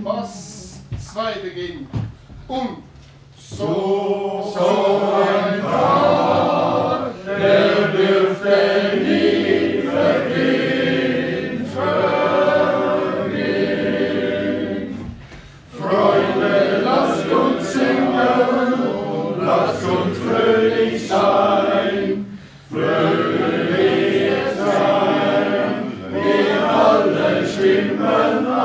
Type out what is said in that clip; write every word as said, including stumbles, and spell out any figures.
Was? Zwei beginnen. Und so, so ein Tag, der dürfte nie vergehen, vergehen. Freunde, lasst uns singen und lasst uns fröhlich sein, fröhlich sein, wir alle Stimmen